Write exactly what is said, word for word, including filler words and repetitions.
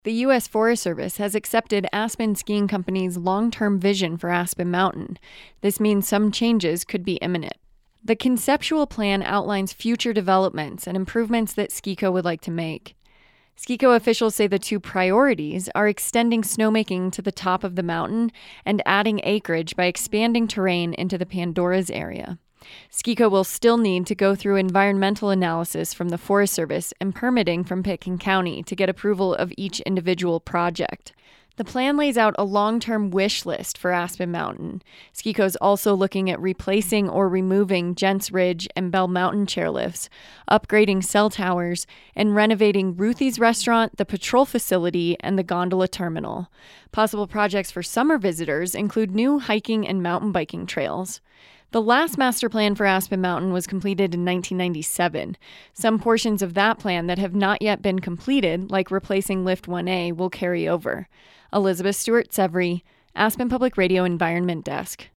The U S Forest Service has accepted Aspen Skiing Company's long-term vision for Aspen Mountain. This means some changes could be imminent. The conceptual plan outlines future developments and improvements that Ski-Co would like to make. Ski-Co officials say the two priorities are extending snowmaking to the top of the mountain and adding acreage by expanding terrain into the Pandoras area. Ski-Co will still need to go through environmental analysis from the Forest Service and permitting from Pitkin County to get approval of each individual project. The plan lays out a long-term wish list for Aspen Mountain. Ski-Co's also looking at replacing or removing Gents Ridge and Bell Mountain chairlifts, upgrading cell towers, and renovating Ruthie's Restaurant, the patrol facility, and the gondola terminal. Possible projects for summer visitors include new hiking and mountain biking trails. The last master plan for Aspen Mountain was completed in nineteen ninety-seven. Some portions of that plan that have not yet been completed, like replacing Lift one A, will carry over. Elizabeth Stewart-Severy, Aspen Public Radio Environment Desk.